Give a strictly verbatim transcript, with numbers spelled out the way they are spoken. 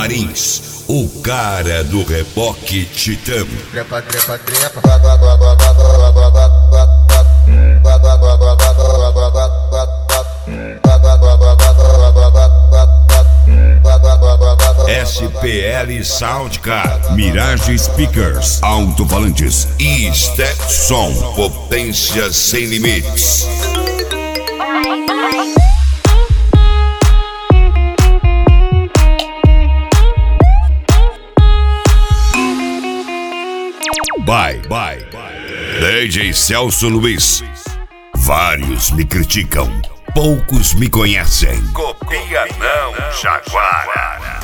Marins, o cara do reboque Titã. Trepa, trepa, trepa. S P L Soundcard, Mirage Speakers, alto-falantes e Stetson, potência sem limites. Bye, bye, D J Celso Luiz. Vários me criticam, poucos me conhecem. Copia não, Jaguara.